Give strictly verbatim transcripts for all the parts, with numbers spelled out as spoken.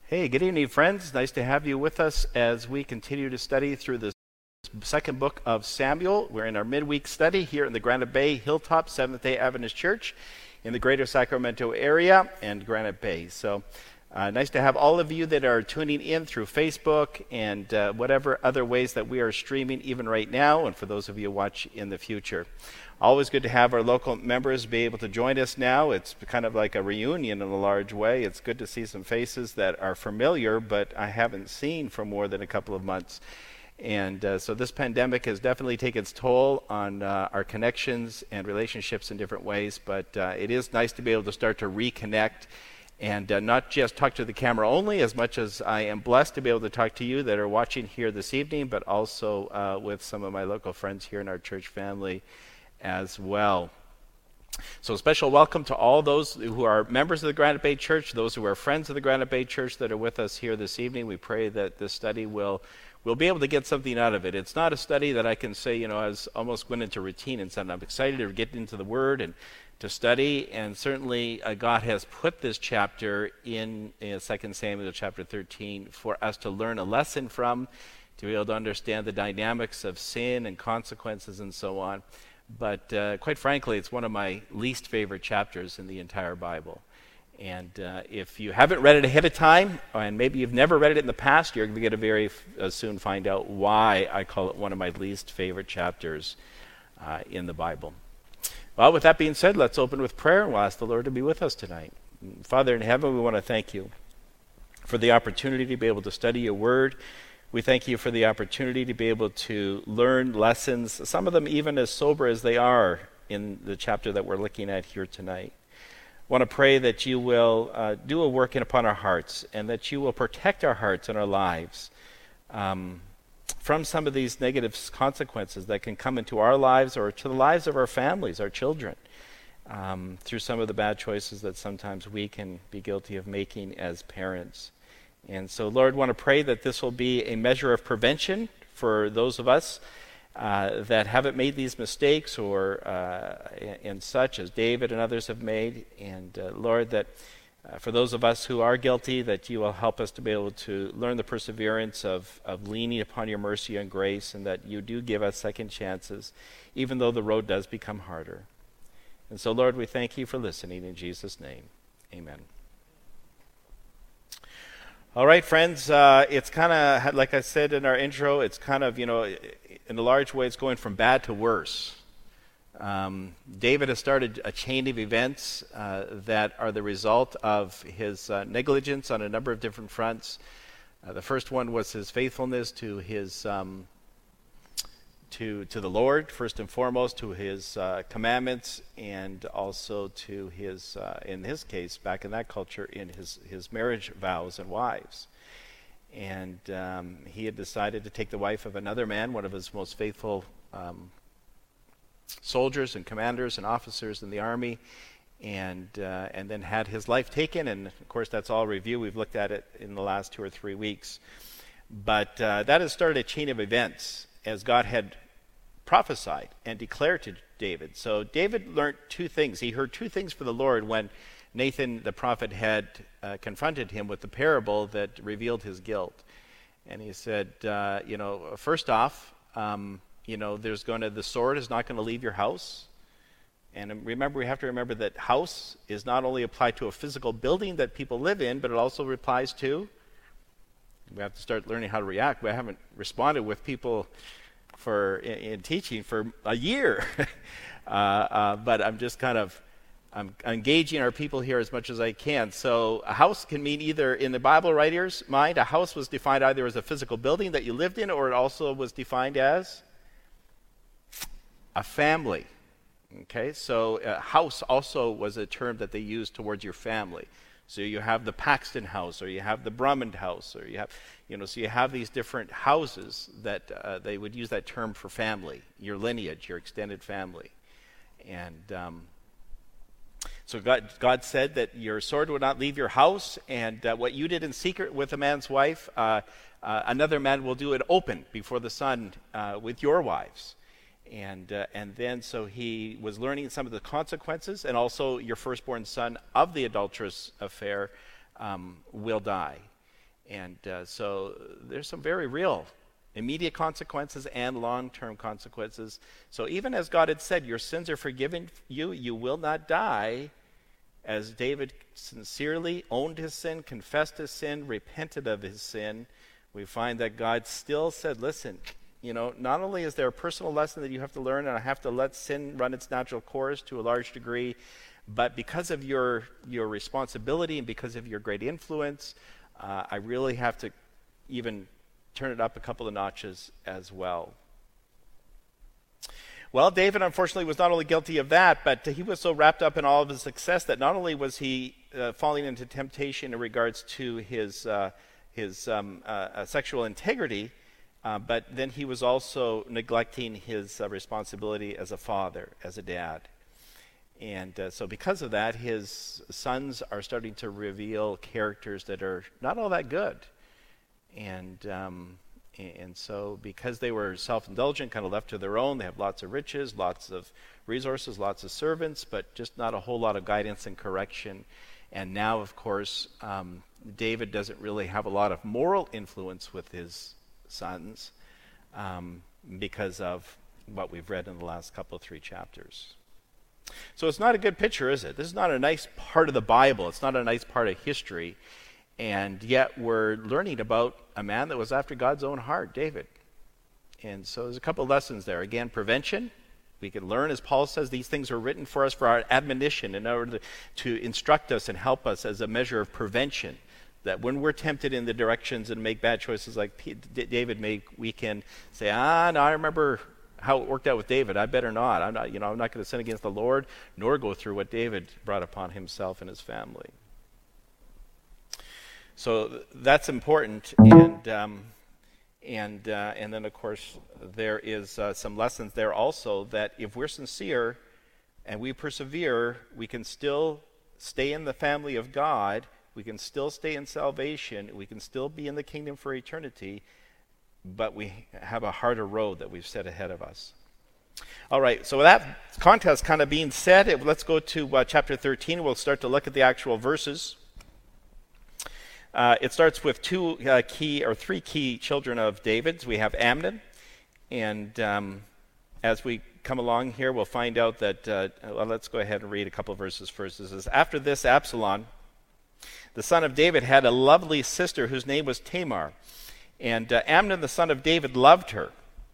Hey, good evening, friends. Nice to have you with us as we continue to study through the second book of Samuel. We're in our midweek study here in the Granite Bay Hilltop Seventh-day Adventist Church in the greater Sacramento area and Granite Bay. So uh, nice to have all of you that are tuning in through Facebook and uh, whatever other ways that we are streaming even right now, and for those of you who watch in the future. Always good to have our local members be able to join us now. It's kind of like a reunion in a large way. It's good to see some faces that are familiar, but I haven't seen for more than a couple of months. And uh, so this pandemic has definitely taken its toll on uh, our connections and relationships in different ways, but uh, it is nice to be able to start to reconnect and uh, not just talk to the camera only, as much as I am blessed to be able to talk to you that are watching here this evening, but also uh, with some of my local friends here in our church family as well. So a special welcome to all those who are members of the Granite Bay Church, those who are friends of the Granite Bay Church that are with us here this evening. We pray that this study will we'll be able to get something out of it. It's not a study that I can say, you know, has almost went into routine and said, I'm excited to get into the Word and to study, and certainly uh, God has put this chapter in, in Second Samuel chapter thirteen for us to learn a lesson from, to be able to understand the dynamics of sin and consequences and so on. But uh, quite frankly, it's one of my least favorite chapters in the entire Bible. And uh, if you haven't read it ahead of time, and maybe you've never read it in the past, you're going to very f- uh, soon find out why I call it one of my least favorite chapters uh, in the Bible. Well, with that being said, let's open with prayer, and we'll ask the Lord to be with us tonight. Father in heaven, we want to thank you for the opportunity to be able to study your word. We thank you for the opportunity to be able to learn lessons, some of them even as sober as they are in the chapter that we're looking at here tonight. I want to pray that you will uh, do a work in upon our hearts, and that you will protect our hearts and our lives um, from some of these negative consequences that can come into our lives or to the lives of our families, our children, um, through some of the bad choices that sometimes we can be guilty of making as parents. And so, Lord, I want to pray that this will be a measure of prevention for those of us uh, that haven't made these mistakes or uh, and such as David and others have made. And, uh, Lord, that uh, for those of us who are guilty, that you will help us to be able to learn the perseverance of, of leaning upon your mercy and grace, and that you do give us second chances, even though the road does become harder. And so, Lord, we thank you for listening. In Jesus' name, amen. All right, friends, uh, it's kind of, like I said in our intro, it's kind of, you know, in a large way, it's going from bad to worse. Um, David has started a chain of events uh, that are the result of his uh, negligence on a number of different fronts. Uh, the first one was his faithfulness to his um, to to the Lord, first and foremost, to his uh, commandments, and also to his, uh, in his case, back in that culture, in his, his marriage vows and wives. And um, he had decided to take the wife of another man, one of his most faithful um, soldiers and commanders and officers in the army, and uh, and then had his life taken. And of course, that's all review. We've looked at it in the last two or three weeks. But uh, that has started a chain of events, as God had prophesied and declared to David. So David learned two things. He heard two things from the Lord when Nathan the prophet had uh, confronted him with the parable that revealed his guilt. And he said, uh, you know, first off, um, you know, there's going to, the sword is not going to leave your house. And remember, we have to remember that house is not only applied to a physical building that people live in, but it also applies to, we have to start learning how to react. We haven't responded with people for in, in teaching for a year. uh, uh, but I'm just kind of I'm engaging our people here as much as I can. So a house can mean either, in the Bible writers' mind, a house was defined either as a physical building that you lived in, or it also was defined as a family. Okay, so a house also was a term that they used towards your family. So you have the Paxton house, or you have the Brummond house, or you have, you know, so you have these different houses that uh, they would use that term for family, your lineage, your extended family. And um, so God, God said that your sword would not leave your house, and uh, what you did in secret with a man's wife, uh, uh, another man will do it open before the sun uh, with your wives. And uh, and then so he was learning some of the consequences, and also your firstborn son of the adulterous affair um, will die. And uh, so there's some very real immediate consequences and long-term consequences. So even as God had said, your sins are forgiven you, you will not die, as David sincerely owned his sin, confessed his sin, repented of his sin, we find that God still said, listen, you know, not only is there a personal lesson that you have to learn, and I have to let sin run its natural course to a large degree, but because of your your responsibility and because of your great influence, uh, I really have to even turn it up a couple of notches as well. Well, David, unfortunately, was not only guilty of that, but he was so wrapped up in all of his success that not only was he uh, falling into temptation in regards to his uh, his um, uh, uh, sexual integrity, uh, but then he was also neglecting his uh, responsibility as a father, as a dad. And uh, so because of that, his sons are starting to reveal characters that are not all that good. And um, and so because they were self-indulgent, kind of left to their own, they have lots of riches, lots of resources, lots of servants, but just not a whole lot of guidance and correction. And now, of course, um, David doesn't really have a lot of moral influence with his sons um, because of what we've read in the last couple of three chapters. So it's not a good picture, is it? This is not a nice part of the Bible. It's not a nice part of history. And yet we're learning about a man that was after God's own heart, David. And so there's a couple of lessons there. Again, prevention. We can learn, as Paul says, these things are written for us for our admonition, in order to, to instruct us and help us as a measure of prevention. That when we're tempted in the directions and make bad choices like P- D- David made, we can say, ah, no, I remember how it worked out with David. I better not. I'm not, you know, I'm not going to sin against the Lord, nor go through what David brought upon himself and his family. So th- that's important, and um, and uh, and then of course there is uh, some lessons there also that if we're sincere and we persevere, we can still stay in the family of God. We can still stay in salvation. We can still be in the kingdom for eternity, but we have a harder road that we've set ahead of us. All right, so with that context kind of being said, let's go to uh, chapter thirteen. We'll start to look at the actual verses. Uh, it starts with two uh, key, or three key children of David's. We have Amnon, and um, as we come along here, we'll find out that, uh, well, let's go ahead and read a couple of verses first. It says, after this, Absalom, the son of David, had a lovely sister whose name was Tamar, and uh, Amnon, the son of David, loved her.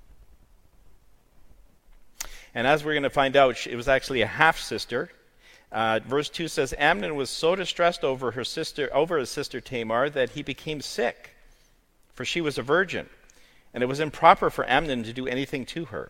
And as we're going to find out, it was actually a half-sister. Uh, verse two says, Amnon was so distressed over her sister, over his sister Tamar, that he became sick, for she was a virgin, and it was improper for Amnon to do anything to her.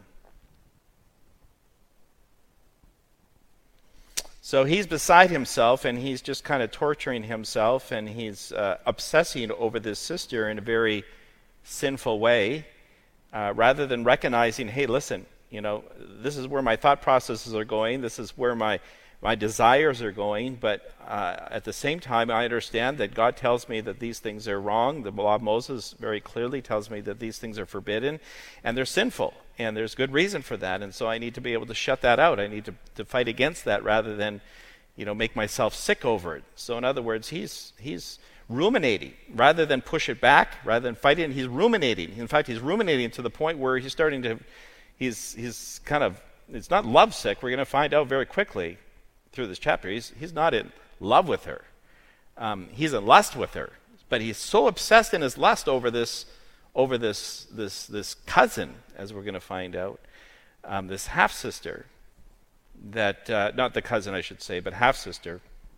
So he's beside himself, and he's just kind of torturing himself, and he's uh, obsessing over this sister in a very sinful way, uh, rather than recognizing, hey, listen, you know, this is where my thought processes are going, this is where my My desires are going, but uh, at the same time, I understand that God tells me that these things are wrong. The law of Moses very clearly tells me that these things are forbidden, and they're sinful, and there's good reason for that. And so I need to be able to shut that out. I need to, to fight against that rather than, you know, make myself sick over it. So in other words, he's he's ruminating rather than push it back, rather than fight it. He's ruminating. In fact, he's ruminating to the point where he's starting to, he's he's kind of, it's not lovesick. We're going to find out very quickly through this chapter. He's he's not in love with her. Um, he's in lust with her, but he's so obsessed in his lust over this over this this this cousin, as we're going to find out, um, this half sister. That uh, not the cousin, I should say, but half sister.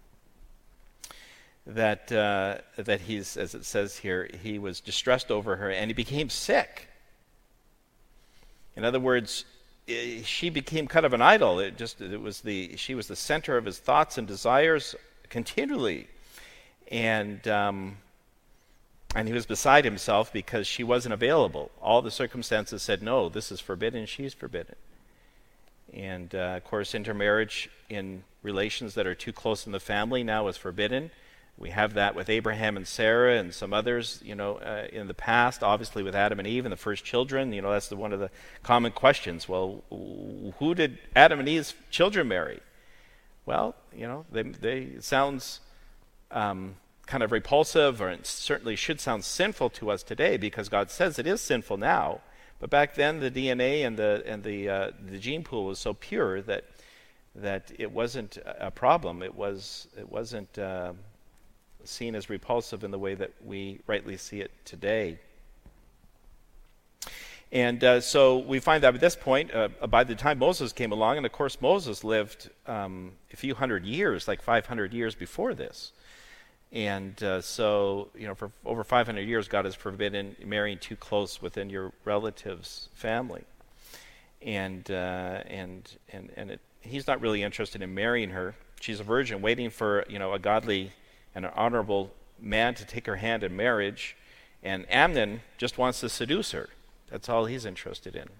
That uh, that he's, as it says here, he was distressed over her, and he became sick. In other words, she became kind of an idol. It just it was the she was the center of his thoughts and desires continually, and um, and he was beside himself because she wasn't available. All the circumstances said no, this is forbidden. She's forbidden, and uh, of course, intermarriage in relations that are too close in the family now is forbidden. We have that with Abraham and Sarah and some others, you know, uh, in the past, obviously with Adam and Eve and the first children. You know, that's the, one of the common questions. Well, who did Adam and Eve's children marry? Well, you know, they, they it sounds um, kind of repulsive, or it certainly should sound sinful to us today, because God says it is sinful now. But back then, the D N A and the and the uh, the gene pool was so pure that that it wasn't a problem. It was it wasn't uh, seen as repulsive in the way that we rightly see it today. And uh, so we find that at this point, uh, by the time Moses came along, and of course Moses lived um, a few hundred years, like five hundred years before this. And uh, so, you know, for over five hundred years, God has forbidden marrying too close within your relative's family. And uh, and and and it, he's not really interested in marrying her. She's a virgin, waiting for, you know, a godly and an honorable man to take her hand in marriage. And Amnon just wants to seduce her. That's all he's interested in.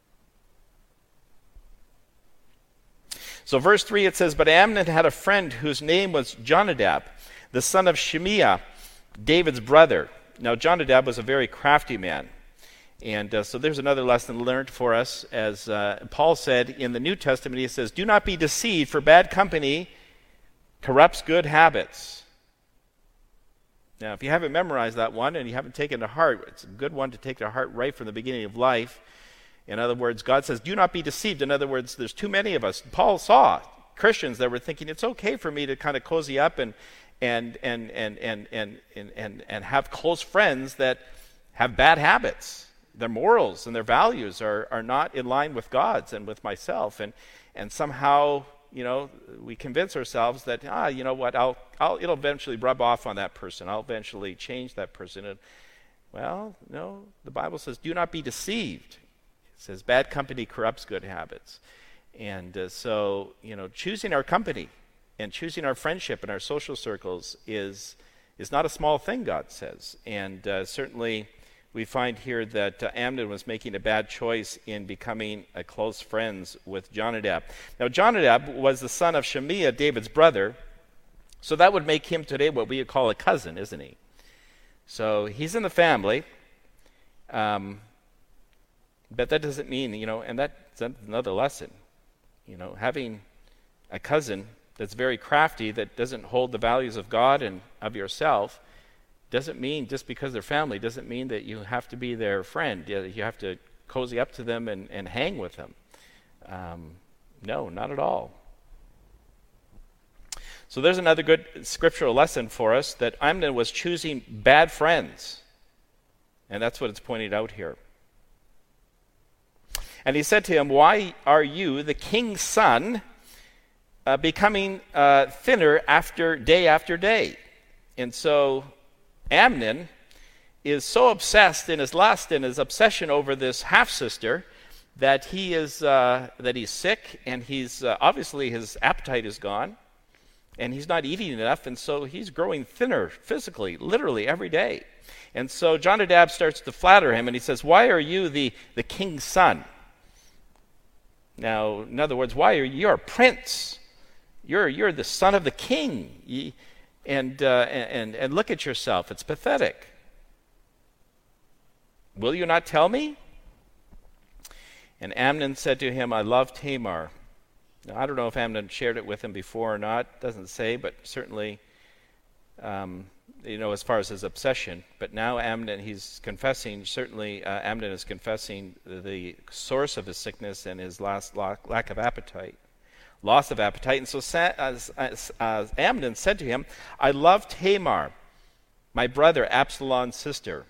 So verse three, it says, "But Amnon had a friend whose name was Jonadab, the son of Shimeah, David's brother." Now Jonadab was a very crafty man. And uh, so there's another lesson learned for us. As uh, Paul said in the New Testament, he says, "Do not be deceived, for bad company corrupts good habits." Now, if you haven't memorized that one and you haven't taken it to heart, it's a good one to take to heart right from the beginning of life. In other words, God says, do not be deceived. In other words, there's too many of us. Paul saw Christians that were thinking, it's okay for me to kind of cozy up and and and and and and and, and, and have close friends that have bad habits. Their morals and their values are, are not in line with God's and with myself. And and somehow, you know, we convince ourselves that, ah, you know what, I'll, I'll, it'll eventually rub off on that person. I'll eventually change that person. And, well, no, the Bible says, do not be deceived. It says, bad company corrupts good habits. And uh, so, you know, choosing our company and choosing our friendship and our social circles is is not a small thing, God says. And uh, certainly we find here that uh, Amnon was making a bad choice in becoming uh, close friends with Jonadab. Now, Jonadab was the son of Shimeah, David's brother, so that would make him today what we would call a cousin, isn't he? So he's in the family, um, but that doesn't mean, you know, and that's another lesson, you know, having a cousin that's very crafty, that doesn't hold the values of God and of yourself, doesn't mean, just because they're family, doesn't mean that you have to be their friend. You have to cozy up to them and, and hang with them. Um, no, not at all. So there's another good scriptural lesson for us, that Amnon was choosing bad friends. And that's what it's pointed out here. And he said to him, "Why are you, the king's son, uh, becoming uh, thinner after day after day?" And so Amnon is so obsessed in his lust and his obsession over this half-sister that he is uh, that he's sick, and he's uh, obviously his appetite is gone, and he's not eating enough, and so he's growing thinner physically, literally every day. And so Jonadab starts to flatter him, and he says, "Why are you the, the king's son?" Now, in other words, why are you? You're a prince. You're you're the son of the king. You, And, uh, and and look at yourself. It's pathetic. Will you not tell me? And Amnon said to him, "I love Tamar." Now, I don't know if Amnon shared it with him before or not. It doesn't say, but certainly, um, you know, as far as his obsession. But now Amnon, he's confessing, certainly uh, Amnon is confessing the source of his sickness and his last lack, lack of appetite. Loss of appetite. And so as, as, as Amnon said to him, "I love Tamar, my brother Absalom's sister."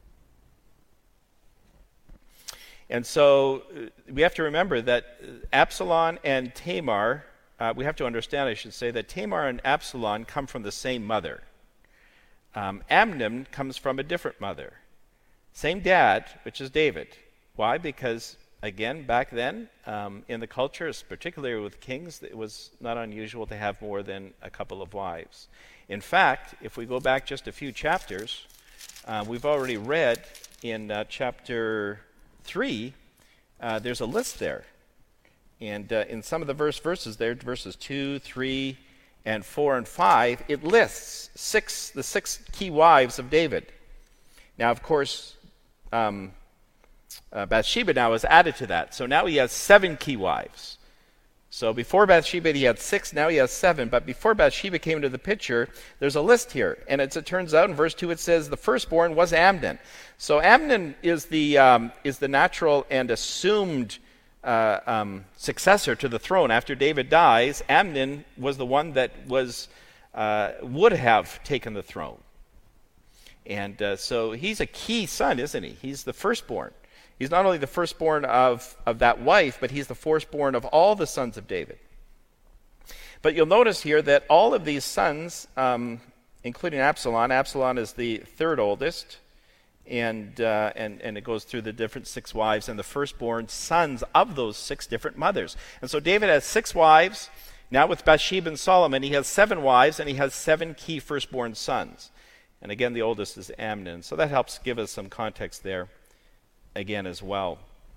And so uh, we have to remember that Absalom and Tamar, uh, we have to understand, I should say, that Tamar and Absalom come from the same mother. Um, Amnon comes from a different mother. Same dad, which is David. Why? Because again, back then, um, in the cultures, particularly with kings, it was not unusual to have more than a couple of wives. In fact, if we go back just a few chapters, uh, we've already read in uh, chapter three, uh, there's a list there. And uh, in some of the verse verses there, verses two, three, and four and five, it lists six the six key wives of David. Now, of course, um, Uh, Bathsheba now is added to that. So now he has seven key wives. So before Bathsheba, he had six, now he has seven. But before Bathsheba came into the picture, there's a list here. And it's, it turns out in verse two, it says the firstborn was Amnon. So Amnon is the, um, is the natural and assumed uh, um, successor to the throne. After David dies, Amnon was the one that was uh, would have taken the throne. And uh, so he's a key son, isn't he? He's the firstborn. He's not only the firstborn of, of that wife, but he's the firstborn of all the sons of David. But you'll notice here that all of these sons, um, including Absalom, Absalom is the third oldest, and, uh, and, and it goes through the different six wives and the firstborn sons of those six different mothers. And so David has six wives. Now with Bathsheba and Solomon, he has seven wives, and he has seven key firstborn sons. And again, the oldest is Amnon. So that helps give us some context there again as well.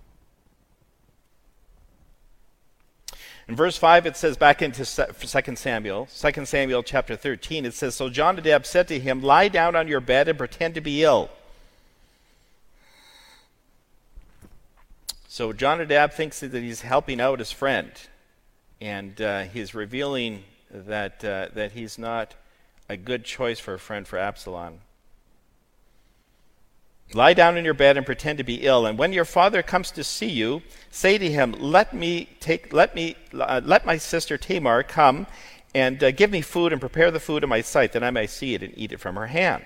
In verse five, it says, back into Second Samuel, Second Samuel chapter thirteen, it says, so Jonadab said to him, lie down on your bed and pretend to be ill. So Jonadab thinks that he's helping out his friend, and uh, he's revealing that uh, that he's not a good choice for a friend for Absalom. Lie down in your bed and pretend to be ill, and when your father comes to see you, say to him, let me take let me uh, let my sister Tamar come and uh, give me food and prepare the food in my sight, that I may see it and eat it from her hand.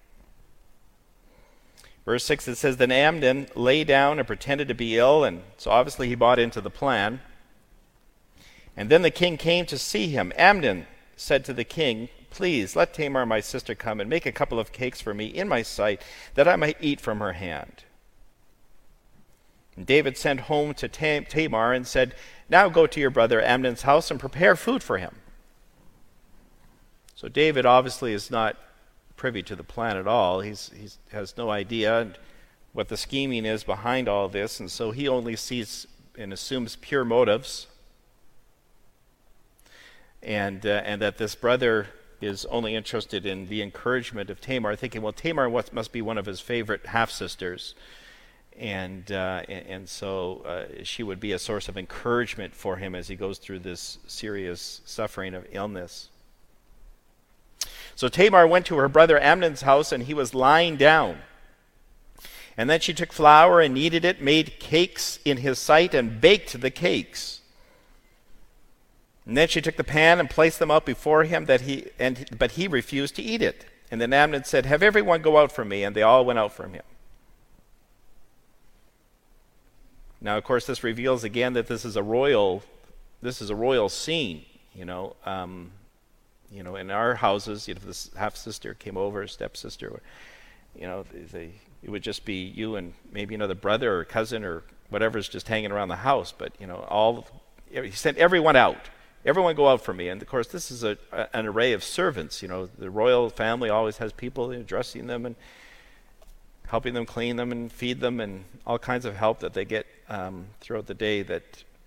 Verse six, it says, then Amnon lay down and pretended to be ill, and so obviously he bought into the plan. And then the king came to see him. Amnon said to the king, please let Tamar my sister come and make a couple of cakes for me in my sight, that I might eat from her hand. And David sent home to Tam- Tamar and said, now go to your brother Amnon's house and prepare food for him. So David obviously is not privy to the plan at all. He's he has no idea what the scheming is behind all this, and so he only sees and assumes pure motives, and uh, and that this brother is only interested in the encouragement of Tamar, thinking, well, Tamar must be one of his favorite half-sisters, and uh, and, and so uh, she would be a source of encouragement for him as he goes through this serious suffering of illness. So Tamar went to her brother Amnon's house, and he was lying down. And then she took flour and kneaded it, made cakes in his sight, and baked the cakes. And then she took the pan and placed them out before him, that he and but he refused to eat it. And then Amnon said, have everyone go out from me, and they all went out from him. Now, of course, this reveals again that this is a royal, this is a royal scene. You know, um, you know, in our houses, if this half sister came over, stepsister, you know, they, it would just be you and maybe another brother or cousin or whatever's just hanging around the house. But you know, all he sent everyone out. Everyone go out for me. And of course, this is a, a, an array of servants. You know, the royal family always has people, you know, dressing them and helping them clean them and feed them, and all kinds of help that they get um, throughout the day that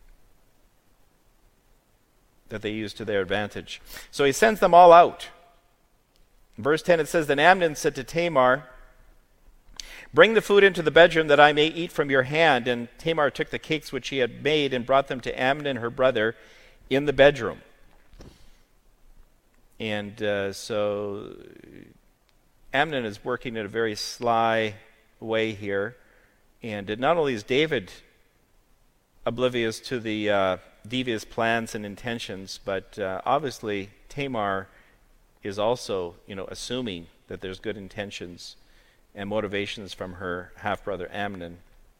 that they use to their advantage. So he sends them all out. In verse ten, it says, then Amnon said to Tamar, bring the food into the bedroom, that I may eat from your hand. And Tamar took the cakes which she had made and brought them to Amnon, her brother, in the bedroom. And uh, so Amnon is working in a very sly way here. And not only is David oblivious to the uh, devious plans and intentions, but uh, obviously Tamar is also, you know, assuming that there's good intentions and motivations from her half-brother Amnon.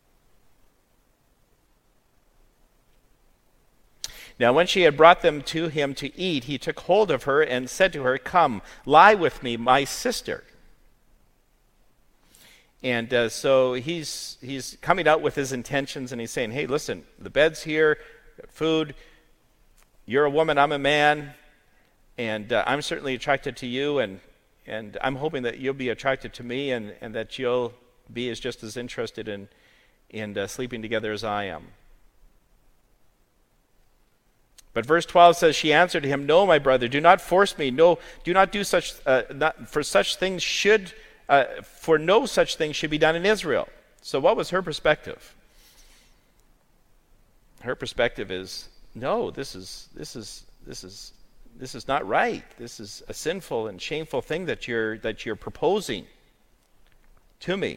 Now when she had brought them to him to eat, he took hold of her and said to her, come, lie with me, my sister. And uh, so he's he's coming out with his intentions, and he's saying, hey, listen, the bed's here, got food, you're a woman, I'm a man, and uh, I'm certainly attracted to you, and and I'm hoping that you'll be attracted to me, and, and that you'll be as just as interested in, in uh, sleeping together as I am. But verse twelve says, she answered him, no, my brother, do not force me. No, do not do such, uh, not, for such things should, uh, for no such thing should be done in Israel. So what was her perspective? Her perspective is, no, this is this is this is this is not right. This is a sinful and shameful thing that you're that you're proposing to me.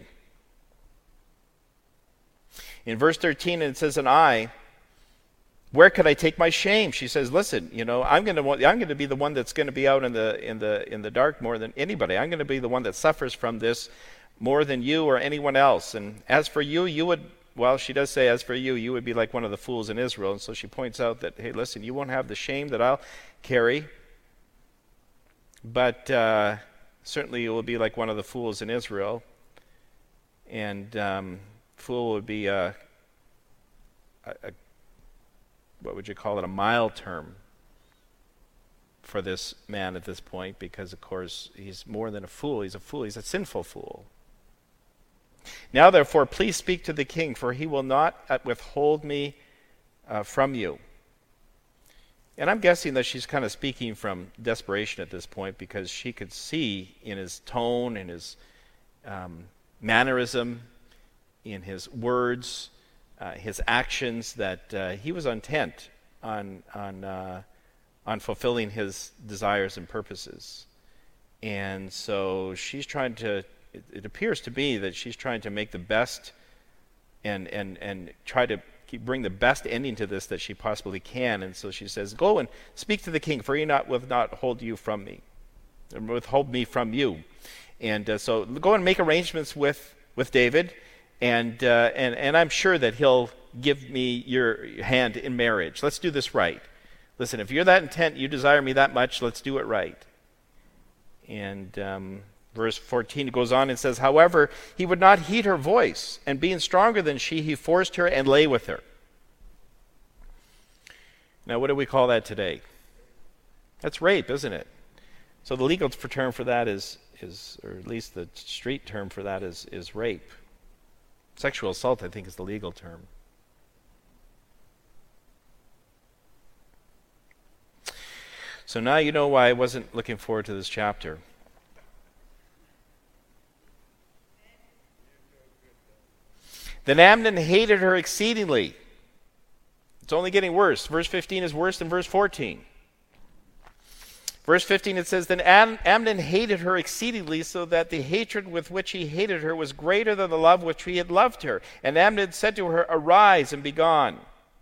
In verse thirteen, it says, "And I, where could I take my shame?" She says, "Listen, you know, I'm going to I'm going to be the one that's going to be out in the in the in the dark more than anybody. I'm going to be the one that suffers from this more than you or anyone else. And as for you, you would." Well, she does say, as for you, you would be like one of the fools in Israel. And so she points out that, hey, listen, you won't have the shame that I'll carry, but uh, certainly you will be like one of the fools in Israel. And um, fool would be a, a, a, what would you call it, a mild term for this man at this point, because, of course, he's more than a fool. He's a fool. He's a sinful fool. "Now, therefore, please speak to the king, for he will not withhold me uh, from you." And I'm guessing that she's kind of speaking from desperation at this point, because she could see in his tone, in his um, mannerism, in his words, uh, his actions, that uh, he was intent on on uh, on fulfilling his desires and purposes. And so she's trying to. It, it appears to be that she's trying to make the best and and and try to keep, bring the best ending to this that she possibly can. And so she says, "Go and speak to the king, for he not will not hold you from me, or withhold me from you." And uh, so go and make arrangements with with David, and uh, and and I'm sure that he'll give me your hand in marriage. Let's do this right. Listen, if you're that intent, you desire me that much, let's do it right. And um, verse fourteen goes on and says, "However, he would not heed her voice, and being stronger than she, he forced her and lay with her." Now, what do we call that today? That's rape, isn't it? So the legal term for that is, is or at least the street term for that is, is rape. Sexual assault, I think, is the legal term. So now you know why I wasn't looking forward to this chapter. "Then Amnon hated her exceedingly." It's only getting worse. Verse fifteen is worse than verse fourteen. Verse fifteen, it says, "Then Am- Amnon hated her exceedingly, so that the hatred with which he hated her was greater than the love which he had loved her. And Amnon said to her, 'Arise and be gone.'"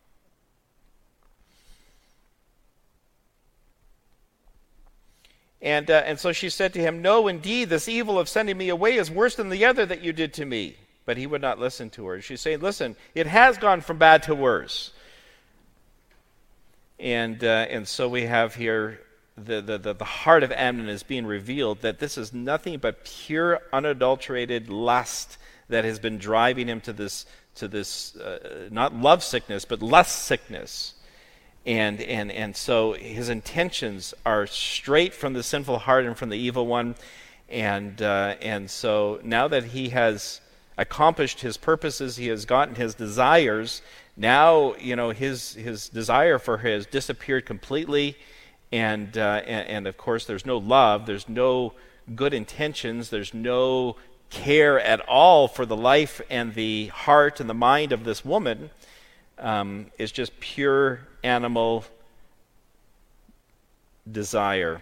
And, uh, and so she said to him, "No, indeed, this evil of sending me away is worse than the other that you did to me." But he would not listen to her. She's saying, listen, it has gone from bad to worse. And uh, and so we have here the, the, the, the heart of Amnon is being revealed, that this is nothing but pure, unadulterated lust that has been driving him to this, to this uh, not love sickness, but lust sickness. And, and, and so his intentions are straight from the sinful heart and from the evil one. And, uh, and so now that he has accomplished his purposes, he has gotten his desires, now, you know, his his desire for her has disappeared completely, and, uh, and and of course there's no love, there's no good intentions, there's no care at all for the life and the heart and the mind of this woman. Um, it's just pure animal desire.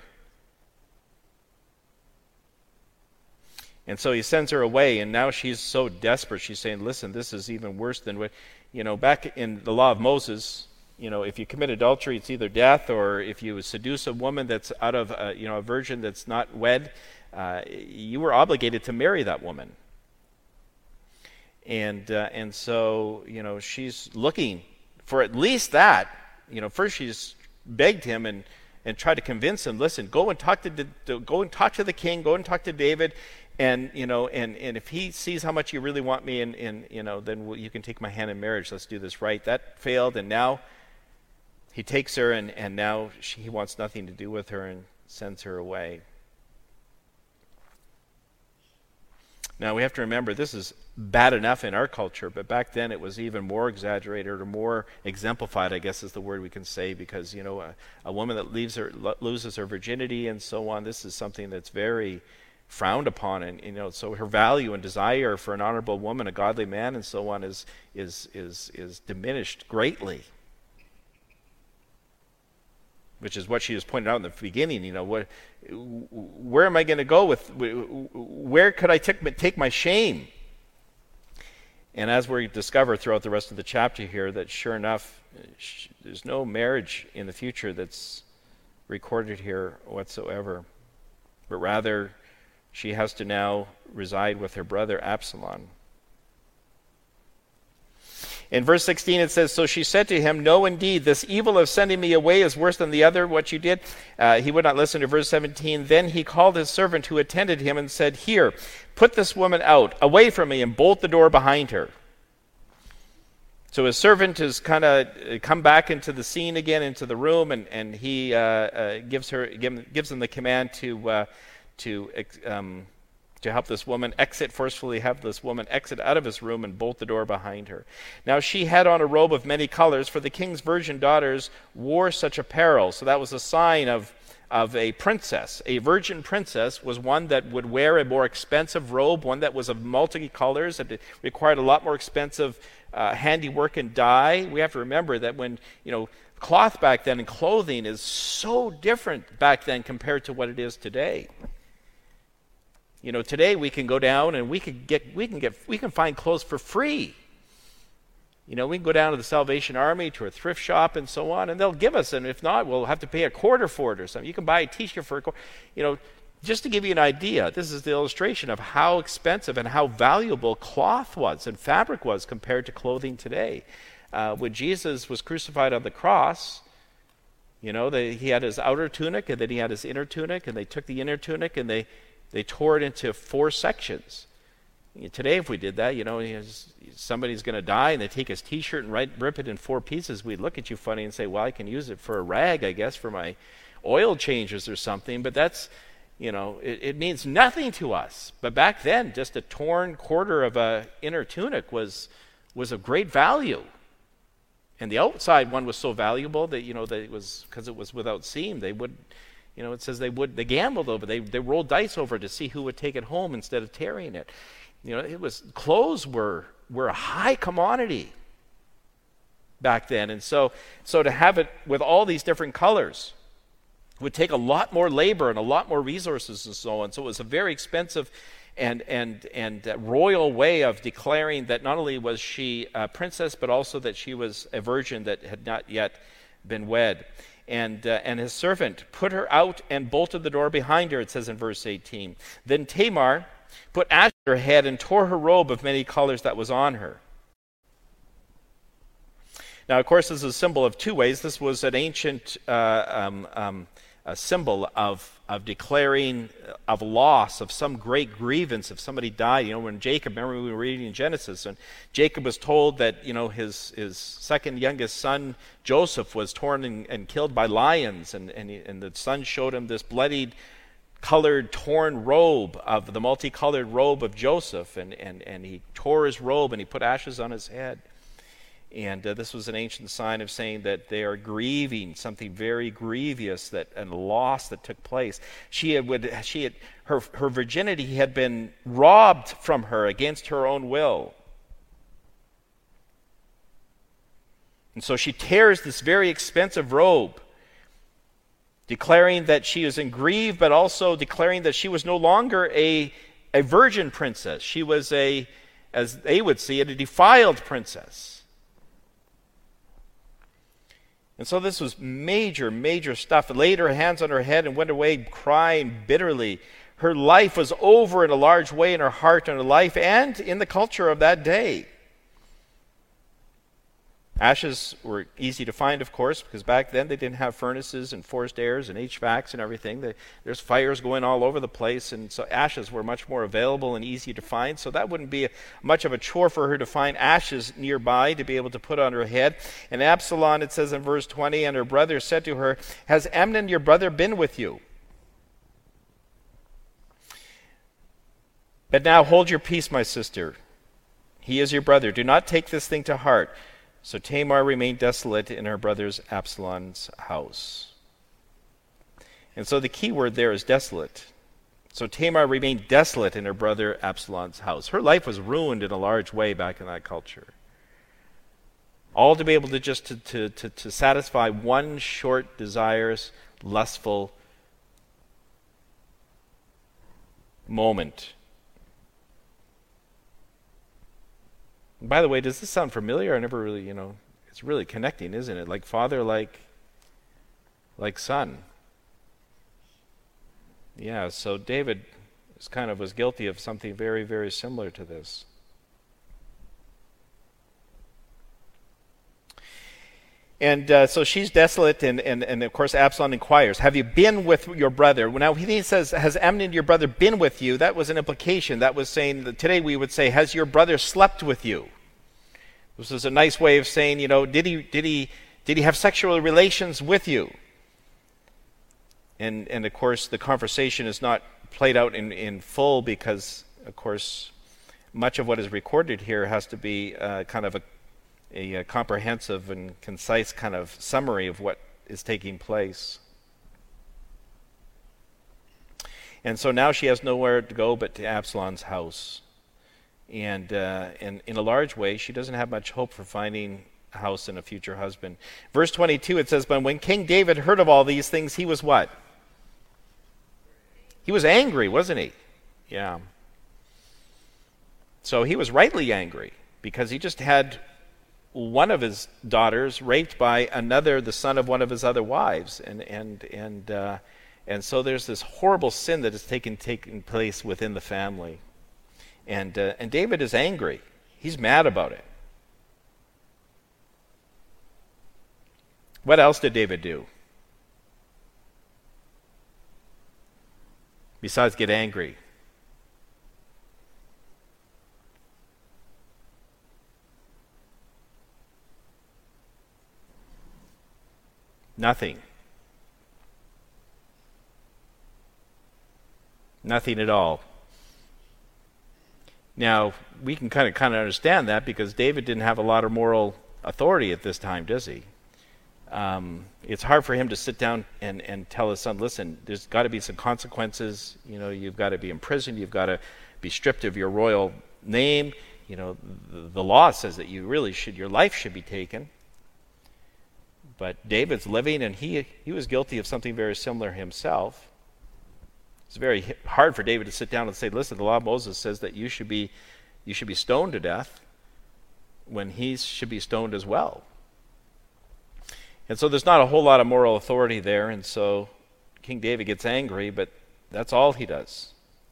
And so he sends her away, and now she's so desperate. She's saying, listen, this is even worse than what, you know, back in the law of Moses, you know, if you commit adultery, it's either death, or if you seduce a woman that's out of, uh, you know, a virgin that's not wed, uh, you were obligated to marry that woman. And uh, and so, you know, she's looking for at least that. You know, first she's begged him and, and tried to convince him, listen, go and talk to, to go and talk to the king, go and talk to David. And, you know, and, and if he sees how much you really want me, and, and you know, then we'll, you can take my hand in marriage. Let's do this right. That failed, and now he takes her, and, and now she, he wants nothing to do with her and sends her away. Now, we have to remember, this is bad enough in our culture, but back then it was even more exaggerated or more exemplified, I guess is the word we can say, because, you know, a, a woman that leaves her, loses her virginity and so on, this is something that's very frowned upon, and you know, so her value and desire for an honorable woman, a godly man, and so on is is is is diminished greatly. which is what she was pointing out in the beginning. You know, what, where am I going to go with, where could I take, take my shame? And as we discover throughout the rest of the chapter here, that sure enough, sh- there's no marriage in the future that's recorded here whatsoever, but rather she has to now reside with her brother Absalom. In verse sixteen it says, so she said to him, no, indeed, this evil of sending me away is worse than the other, what you did. Uh, he would not listen to verse seventeen. Then he called his servant who attended him and said, here, put this woman out, away from me, and bolt the door behind her. So his servant has kind of come back into the scene again, into the room, and, and he uh, uh, gives her give, gives him the command to uh, to um, to help this woman exit, forcefully have this woman exit out of his room and bolt the door behind her. Now she had on a robe of many colors, for the king's virgin daughters wore such apparel. So that was a sign of, of a princess. A virgin princess was one that would wear a more expensive robe, one that was of multi-colors, that required a lot more expensive uh, handiwork and dye. We have to remember that when, you know, cloth back then and clothing is so different back then compared to what it is today. You know, today we can go down and we can get we can get we can find clothes for free. You know, we can go down to the Salvation Army, to a thrift shop, and so on, and they'll give us. And if not, we'll have to pay a quarter for it or something. You can buy a T-shirt for a quarter. You know, just to give you an idea, this is the illustration of how expensive and how valuable cloth was and fabric was compared to clothing today. Uh, when Jesus was crucified on the cross, you know, they, he had his outer tunic and then he had his inner tunic, and they took the inner tunic and they They tore it into four sections. Today, if we did that, you know, somebody's going to die and they take his T-shirt and write, rip it in four pieces, we'd look at you funny and say, well, I can use it for a rag, I guess, for my oil changes or something. But that's, you know, it, it means nothing to us. But back then, just a torn quarter of a inner tunic was was of great value. And the outside one was so valuable that, you know, that it was, because it was without seam, they would... You know, it says they would they gambled over. They they rolled dice over to see who would take it home instead of tearing it. You know, it was clothes were were a high commodity back then, and so so to have it with all these different colors would take a lot more labor and a lot more resources and so on. So it was a very expensive and and and uh, royal way of declaring that not only was she a princess, but also that she was a virgin that had not yet been wed. And uh, and his servant put her out and bolted the door behind her, it says in verse eighteen. Then Tamar put ash on her head and tore her robe of many colors that was on her. Now, of course, this is a symbol of two ways. This was an ancient uh, um, um, a symbol of, of declaring of loss, of some great grievance if somebody died. You know, when Jacob, remember we were reading in Genesis, and Jacob was told that, you know, his his second youngest son, Joseph, was torn and, and killed by lions, and, and, he, and the son showed him this bloodied, colored, torn robe, of the multicolored robe of Joseph, and, and, and he tore his robe and he put ashes on his head. And uh, this was an ancient sign of saying that they are grieving something very grievous, that and loss that took place. She had, would, she had her her virginity had been robbed from her against her own will, and so she tears this very expensive robe, declaring that she is in grief, but also declaring that she was no longer a a virgin princess. She was a, as they would see it, a defiled princess. And so this was major, major stuff. Laid her hands on her head and went away crying bitterly. Her life was over in a large way in her heart and her life and in the culture of that day. Ashes were easy to find, of course, because back then they didn't have furnaces and forced airs and H V A Cs and everything. They, there's fires going all over the place, and so ashes were much more available and easy to find. So that wouldn't be a, much of a chore for her to find ashes nearby to be able to put on her head. And Absalom, it says in verse twenty, and her brother said to her, has Amnon your brother been with you? But now hold your peace, my sister. He is your brother. Do not take this thing to heart. So Tamar remained desolate in her brother's Absalom's house. And so the key word there is desolate. So Tamar remained desolate in her brother Absalom's house. Her life was ruined in a large way back in that culture. All to be able to just to, to, to, to satisfy one short, desirous, lustful moment. And by the way, does this sound familiar? I never really, you know, it's really connecting, isn't it? Like father, like, like son. Yeah, so David is kind of was guilty of something very, very similar to this. And uh, so she's desolate, and, and, and of course Absalom inquires, have you been with your brother? Now he says, has Amnon, your brother, been with you? That was an implication. That was saying, that today we would say, has your brother slept with you? This is a nice way of saying, you know, did he did he did he have sexual relations with you? And and of course the conversation is not played out in, in full because, of course, much of what is recorded here has to be uh, kind of a A, a comprehensive and concise kind of summary of what is taking place. And so now she has nowhere to go but to Absalom's house. And, uh, and in a large way, she doesn't have much hope for finding a house and a future husband. Verse twenty-two, it says, but when King David heard of all these things, he was what? He was angry, wasn't he? Yeah. So he was rightly angry because he just had one of his daughters raped by another, the son of one of his other wives, and and and uh, and so there's this horrible sin that is taking taking place within the family, and uh, and David is angry. He's mad about it. What else did David do besides get angry? Nothing. Nothing at all. Now, we can kind of kind of understand that because David didn't have a lot of moral authority at this time, does he? Um, it's hard for him to sit down and, and tell his son, listen, there's got to be some consequences. You know, you've got to be imprisoned. You've got to be stripped of your royal name. You know, the, the law says that you really should, your life should be taken. But David's living, and he he was guilty of something very similar himself. It's very hard for David to sit down and say, listen, the law of Moses says that you should be you should be stoned to death when he should be stoned as well. And so there's not a whole lot of moral authority there, and so King David gets angry, but that's all he does.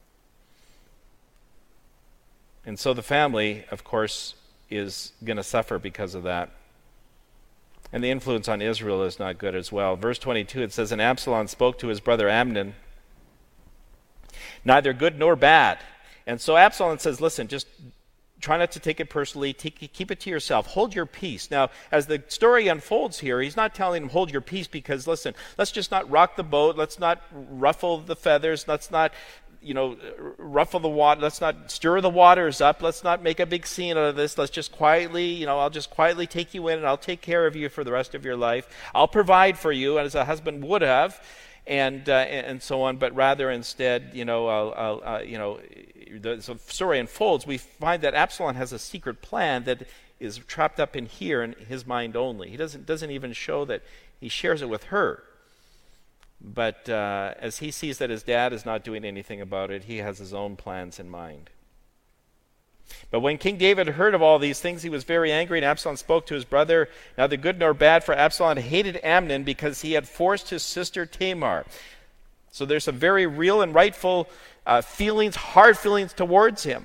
And so the family, of course, is going to suffer because of that. And the influence on Israel is not good as well. Verse twenty-two, it says, and Absalom spoke to his brother Amnon, neither good nor bad. And so Absalom says, listen, just try not to take it personally. Take, keep it to yourself. Hold your peace. Now, as the story unfolds here, he's not telling him, hold your peace because, listen, let's just not rock the boat. Let's not ruffle the feathers. Let's not, you know, ruffle the water. Let's not stir the waters up. Let's not make a big scene out of this. Let's just quietly, you know, I'll just quietly take you in and I'll take care of you for the rest of your life. I'll provide for you as a husband would have, and uh, and so on. But rather, instead, you know, I'll, I'll uh, you know, the so story unfolds. We find that Absalom has a secret plan that is trapped up in here in his mind only. He doesn't doesn't even show that he shares it with her. But uh, as he sees that his dad is not doing anything about it, he has his own plans in mind. But when King David heard of all these things, he was very angry, and Absalom spoke to his brother, neither good nor bad, for Absalom hated Amnon because he had forced his sister Tamar. So there's some very real and rightful uh, feelings, hard feelings towards him.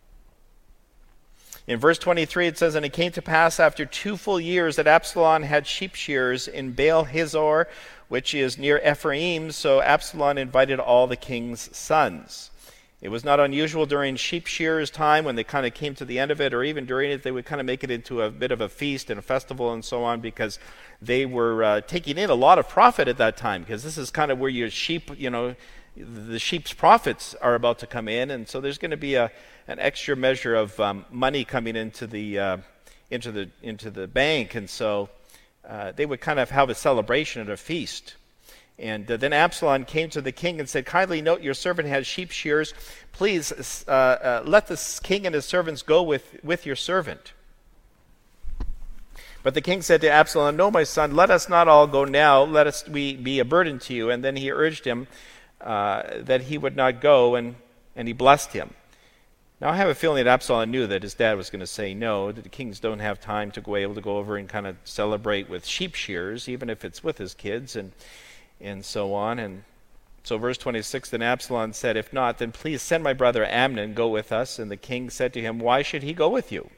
In verse twenty-three, it says, and it came to pass after two full years that Absalom had sheep shearers in Baal Hazor, which is near Ephraim, so Absalom invited all the king's sons. It was not unusual during sheep shearers' time when they kind of came to the end of it, or even during it, they would kind of make it into a bit of a feast and a festival and so on, because they were uh, taking in a lot of profit at that time, because this is kind of where your sheep, you know, the sheep's profits are about to come in, and so there's going to be a an extra measure of um, money coming into the uh, into the into the bank, and so uh, they would kind of have a celebration and a feast. And uh, then Absalom came to the king and said, kindly note your servant has sheep shears. Please uh, uh, let the king and his servants go with, with your servant. But the king said to Absalom, "No, my son, let us not all go now. Let us we be a burden to you." And then he urged him uh, that he would not go, and, and he blessed him. Now I have a feeling that Absalom knew that his dad was going to say no. That the kings don't have time to go able to go over and kind of celebrate with sheep shears, even if it's with his kids, and and so on. And so verse twenty-six, then Absalom said, "If not, then please send my brother Amnon go with us." And the king said to him, "Why should he go with you?"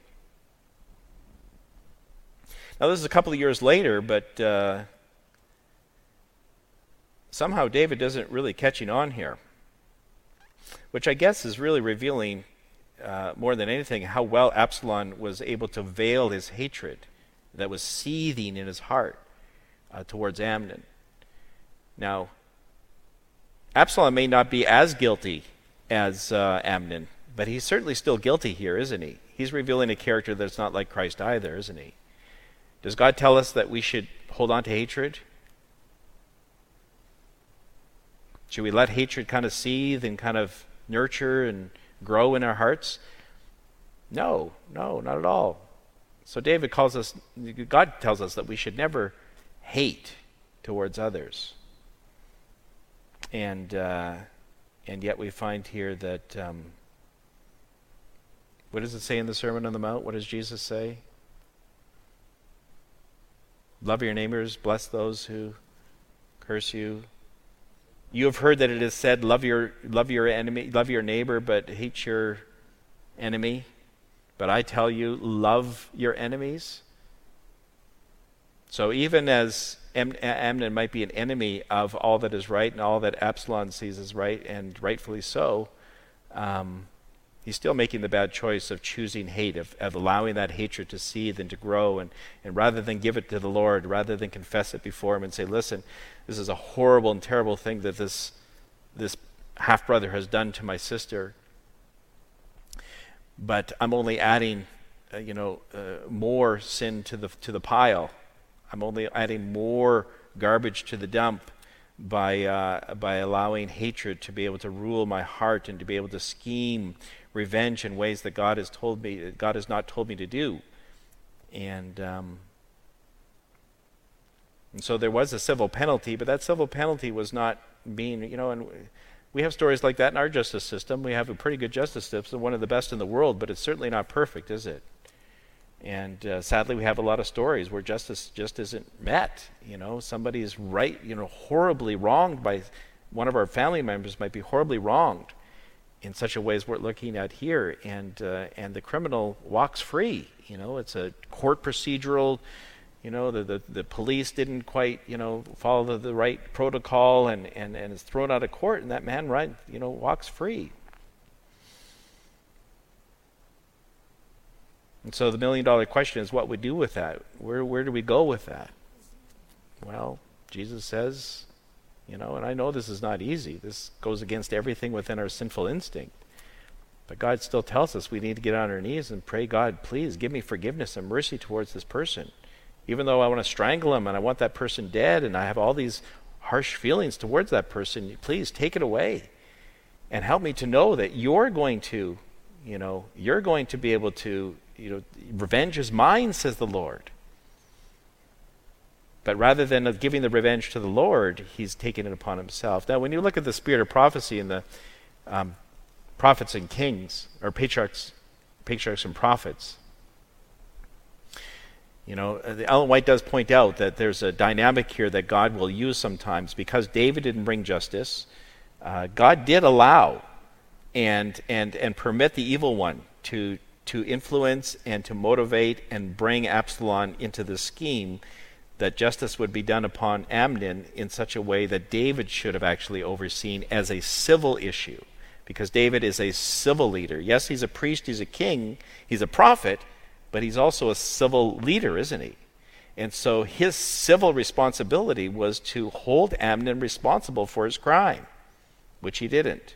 Now this is a couple of years later, but uh, somehow David doesn't really catching on here, which I guess is really revealing uh, more than anything how well Absalom was able to veil his hatred that was seething in his heart uh, towards Amnon. Now, Absalom may not be as guilty as uh, Amnon, but he's certainly still guilty here, isn't he? He's revealing a character that's not like Christ either, isn't he? Does God tell us that we should hold on to hatred? Should we let hatred kind of seethe and kind of nurture and grow in our hearts? No, no, not at all. So David calls us, God tells us that we should never hate towards others. And uh, and yet we find here that, um, what does it say in the Sermon on the Mount? What does Jesus say? Love your neighbors, bless those who curse you. You have heard that it is said, love your love your enemy, love your neighbor, but hate your enemy. But I tell you, love your enemies. So even as Am- Amnon might be an enemy of all that is right and all that Absalom sees as right, and rightfully so, um, he's still making the bad choice of choosing hate, of, of allowing that hatred to seethe and to grow, and, and rather than give it to the Lord, rather than confess it before him and say, listen, this is a horrible and terrible thing that this this half-brother has done to my sister, but I'm only adding, uh, you know, uh, more sin to the to the pile. I'm only adding more garbage to the dump by uh, by allowing hatred to be able to rule my heart and to be able to scheme revenge in ways that God has told me, God has not told me to do. And um, and so there was a civil penalty, but that civil penalty was not being, you know, and we have stories like that in our justice system. We have a pretty good justice system, one of the best in the world, but it's certainly not perfect, is it? And uh, sadly, we have a lot of stories where justice just isn't met. You know, somebody is right, you know, horribly wronged by one of our family members might be horribly wronged in such a way as we're looking at here, and uh, and the criminal walks free. You know, it's a court procedural. You know, the the, the police didn't quite, you know, follow the, the right protocol, and, and, and is thrown out of court, and that man, right, you know, walks free. And so the million dollar question is what we do with that. Where where do we go with that? Well, Jesus says, you know, and I know this is not easy. This goes against everything within our sinful instinct. But God still tells us we need to get on our knees and pray, God, please give me forgiveness and mercy towards this person. Even though I want to strangle him and I want that person dead and I have all these harsh feelings towards that person, please take it away. And help me to know that you're going to, you know, you're going to be able to, you know, revenge is mine, says the Lord. But rather than giving the revenge to the Lord, he's taking it upon himself. Now, when you look at the spirit of prophecy in the um, prophets and kings, or patriarchs, patriarchs and prophets, you know, Ellen White does point out that there's a dynamic here that God will use sometimes. Because David didn't bring justice, uh, God did allow and and and permit the evil one to to influence and to motivate and bring Absalom into the scheme that justice would be done upon Amnon in such a way that David should have actually overseen as a civil issue. Because David is a civil leader. Yes, he's a priest, he's a king, he's a prophet, but he's also a civil leader, isn't he? And so his civil responsibility was to hold Amnon responsible for his crime, which he didn't.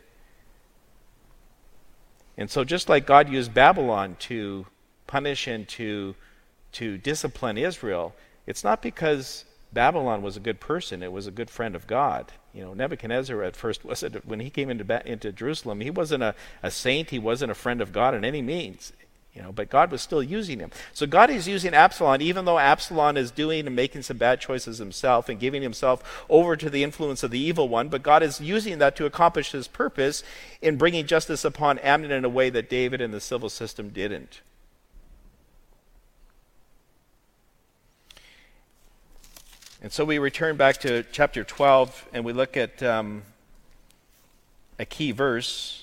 And so just like God used Babylon to punish and to to discipline Israel, it's not because Babylon was a good person, it was a good friend of God. You know, Nebuchadnezzar at first wasn't, when he came into into Jerusalem, he wasn't a, a saint, he wasn't a friend of God in any means. You know, but God was still using him. So God is using Absalom, even though Absalom is doing and making some bad choices himself and giving himself over to the influence of the evil one. But God is using that to accomplish his purpose in bringing justice upon Amnon in a way that David and the civil system didn't. And so we return back to chapter twelve and we look at um, a key verse.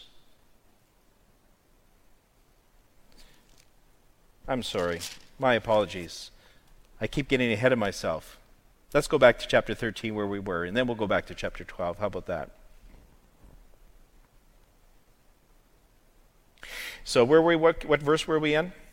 I'm sorry. My apologies. I keep getting ahead of myself. Let's go back to chapter thirteen where we were, and then we'll go back to chapter twelve. How about that? So where were we, what, what verse were we in?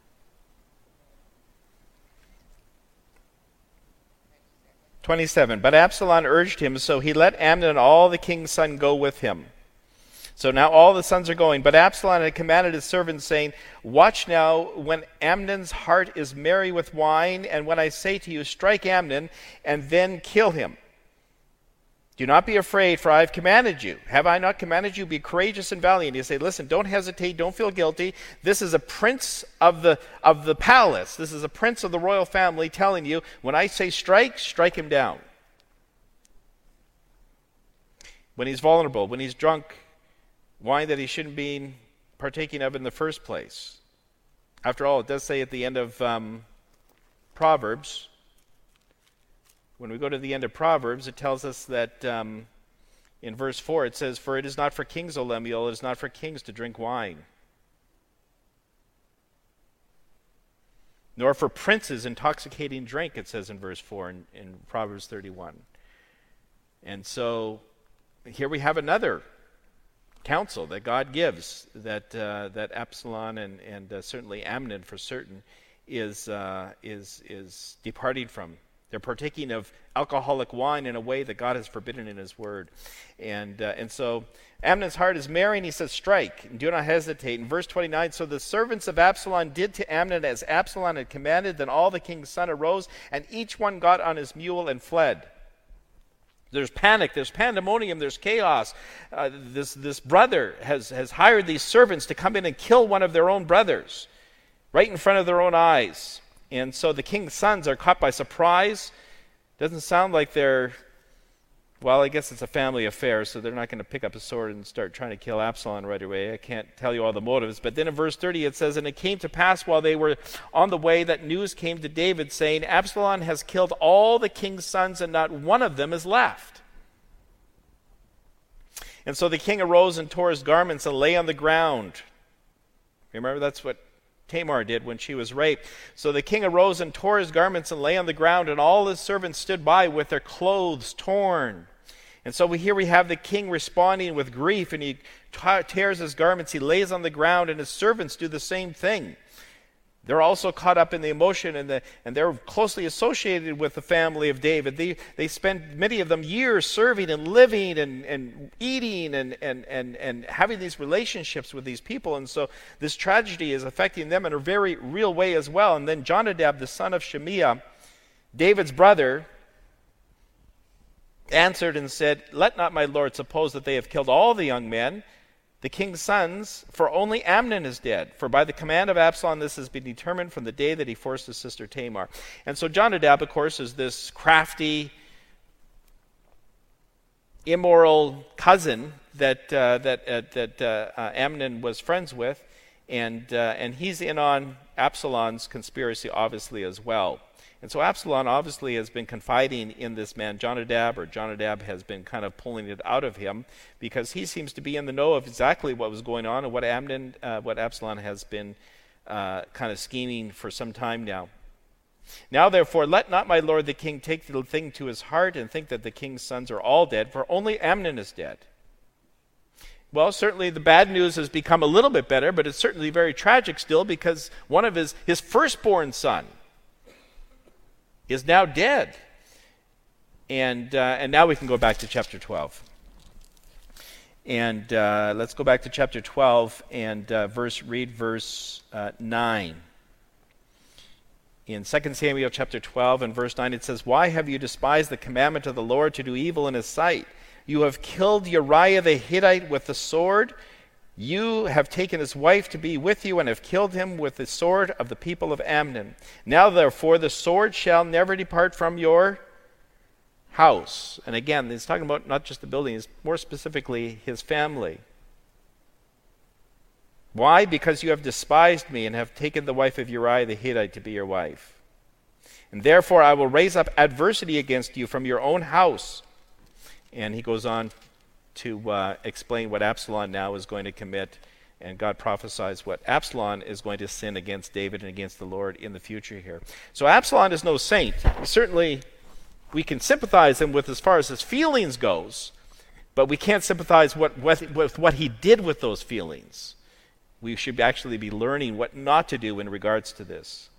twenty-seven. But Absalom urged him, so he let Amnon and all the king's son go with him. So now all the sons are going. But Absalom had commanded his servants, saying, watch now when Amnon's heart is merry with wine, and when I say to you, strike Amnon, and then kill him. Do not be afraid, for I have commanded you. Have I not commanded you? Be courageous and valiant. You say, listen, don't hesitate, don't feel guilty. This is a prince of the of the palace. This is a prince of the royal family telling you, when I say strike, strike him down. When he's vulnerable, when he's drunk, wine that he shouldn't be partaking of in the first place. After all, it does say at the end of um, Proverbs, when we go to the end of Proverbs, it tells us that um, in verse four, it says, for it is not for kings, O Lemuel, it is not for kings to drink wine, nor for princes intoxicating drink, it says in verse four in, in Proverbs thirty-one. And so here we have another counsel that God gives, that uh, that Absalom and and uh, certainly Amnon for certain is uh, is is departing from. They're partaking of alcoholic wine in a way that God has forbidden in His Word, and uh, and so Amnon's heart is merry, and he says, "Strike, and do not hesitate." In verse twenty-nine, so the servants of Absalom did to Amnon as Absalom had commanded. Then all the king's son arose, and each one got on his mule and fled. There's panic, there's pandemonium, there's chaos. Uh, this this brother has, has hired these servants to come in and kill one of their own brothers right in front of their own eyes. And so the king's sons are caught by surprise. Doesn't sound like they're, well, I guess it's a family affair, so they're not going to pick up a sword and start trying to kill Absalom right away. I can't tell you all the motives. But then in verse thirty it says, and it came to pass while they were on the way that news came to David, saying, Absalom has killed all the king's sons, and not one of them is left. And so the king arose and tore his garments and lay on the ground. Remember, that's what Tamar did when she was raped. So the king arose and tore his garments and lay on the ground, and all his servants stood by with their clothes torn. And so we, here we have the king responding with grief, and he t- tears his garments, he lays on the ground, and his servants do the same thing. They're also caught up in the emotion, and, the, and they're closely associated with the family of David. They, they spend, many of them, years serving and living and, and eating and, and, and, and having these relationships with these people. And so this tragedy is affecting them in a very real way as well. And then Jonadab, the son of Shemiah, David's brother, answered and said, let not my lord suppose that they have killed all the young men, the king's sons, for only Amnon is dead. For by the command of Absalom this has been determined from the day that he forced his sister Tamar. And so Jonadab, of course, is this crafty, immoral cousin that uh, that uh, that uh, uh, Amnon was friends with, and uh, and he's in on Absalom's conspiracy, obviously, as well. And so Absalom obviously has been confiding in this man Jonadab, or Jonadab has been kind of pulling it out of him, because he seems to be in the know of exactly what was going on and what Amnon, uh, what Absalom has been uh, kind of scheming for some time now. Now therefore, let not my lord the king take the thing to his heart and think that the king's sons are all dead, for only Amnon is dead. Well, certainly the bad news has become a little bit better, but it's certainly very tragic still, because one of his, his firstborn son is now dead. And uh, and now we can go back to chapter twelve. And uh, let's go back to chapter twelve and uh, verse read verse uh, nine. In Second Samuel chapter twelve and verse nine, it says, why have you despised the commandment of the Lord to do evil in his sight? You have killed Uriah the Hittite with the sword. You have taken his wife to be with you and have killed him with the sword of the people of Ammon. Now therefore the sword shall never depart from your house. And again, he's talking about not just the building, it's more specifically his family. Why? Because you have despised me and have taken the wife of Uriah the Hittite to be your wife. And therefore I will raise up adversity against you from your own house. And he goes on to uh, explain what Absalom now is going to commit. And God prophesies what Absalom is going to sin against David and against the Lord in the future here. So Absalom is no saint. Certainly we can sympathize him with as far as his feelings goes, but we can't sympathize what, with, with what he did with those feelings. We should actually be learning what not to do in regards to this.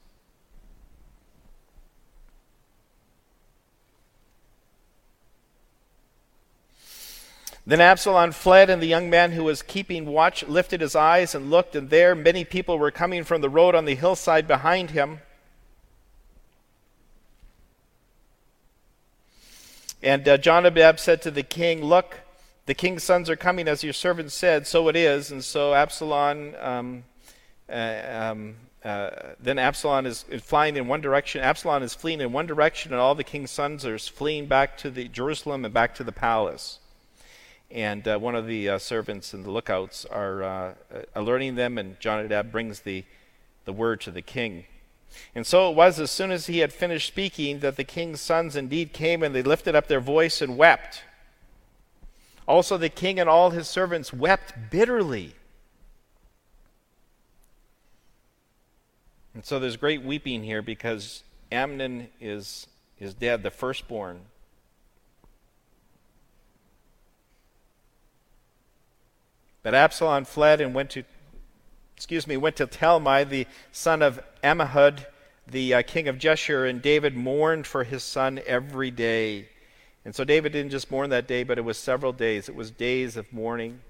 Then Absalom fled, and the young man who was keeping watch lifted his eyes and looked, and there many people were coming from the road on the hillside behind him. And uh, Jonadab said to the king, "Look, the king's sons are coming, as your servant said, so it is." And so Absalom, um, uh, um, uh, then Absalom is, is flying in one direction. Absalom is fleeing in one direction, and all the king's sons are fleeing back to the Jerusalem and back to the palace. And uh, one of the uh, servants and the lookouts are uh, alerting them, and Jonadab brings the, the word to the king. And so it was, as soon as he had finished speaking, that the king's sons indeed came, and they lifted up their voice and wept. Also the king and all his servants wept bitterly. And so there's great weeping here because Amnon is, is dead, the firstborn. But Absalom fled and went to, excuse me, went to Talmai, the son of Ammihud, the uh, king of Geshur, and David mourned for his son every day. And so David didn't just mourn that day, but it was several days. It was days of mourning.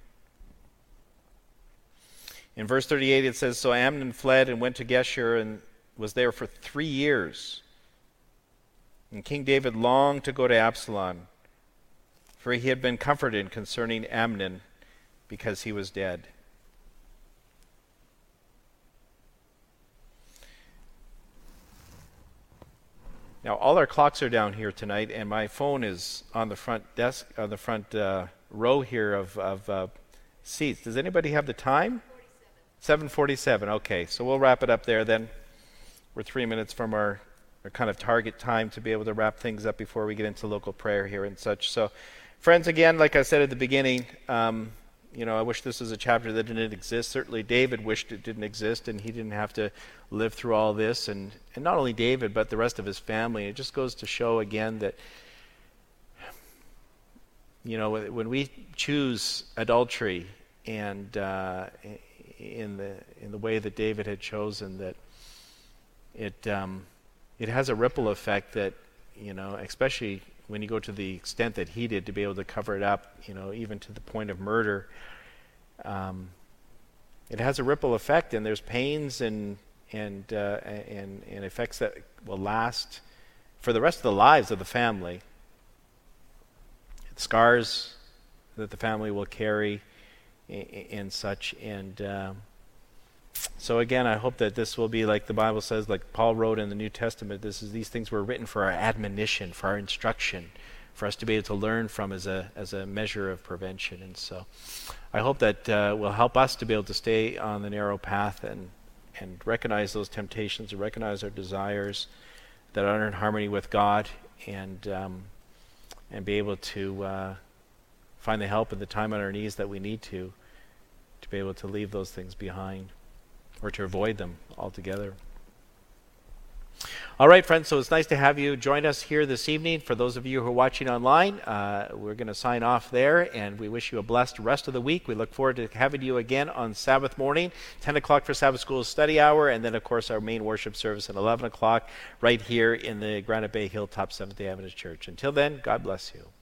In verse thirty-eight it says, "So Amnon fled and went to Geshur and was there for three years. And King David longed to go to Absalom, for he had been comforted concerning Amnon, because he was dead." Now, all our clocks are down here tonight, and my phone is on the front desk, on the front uh, row here of, of uh, seats. Does anybody have the time? seven forty-seven. Okay, so we'll wrap it up there then. We're three minutes from our, our kind of target time to be able to wrap things up before we get into local prayer here and such. So, friends, again, like I said at the beginning, um, you know, I wish this was a chapter that didn't exist. Certainly David wished it didn't exist and he didn't have to live through all this. And, and not only David, but the rest of his family. It just goes to show again that, you know, when we choose adultery and uh, in the in the way that David had chosen, that it um, it has a ripple effect that, you know, especially when you go to the extent that he did to be able to cover it up, you know, even to the point of murder, um, it has a ripple effect, and there's pains and and uh, and and effects that will last for the rest of the lives of the family. Scars that the family will carry and such, and uh, so again, I hope that this will be like the Bible says, like Paul wrote in the New Testament. This is these things were written for our admonition, for our instruction, for us to be able to learn from as a as a measure of prevention. And so, I hope that uh, will help us to be able to stay on the narrow path and and recognize those temptations, and recognize our desires that are in harmony with God, and um, and be able to uh, find the help in the time on our knees that we need to to be able to leave those things behind, or to avoid them altogether. All right, friends, so it's nice to have you join us here this evening. For those of you who are watching online, uh, we're going to sign off there, and we wish you a blessed rest of the week. We look forward to having you again on Sabbath morning, ten o'clock for Sabbath School study hour, and then, of course, our main worship service at eleven o'clock right here in the Granite Bay Hilltop Seventh-day Adventist Church. Until then, God bless you.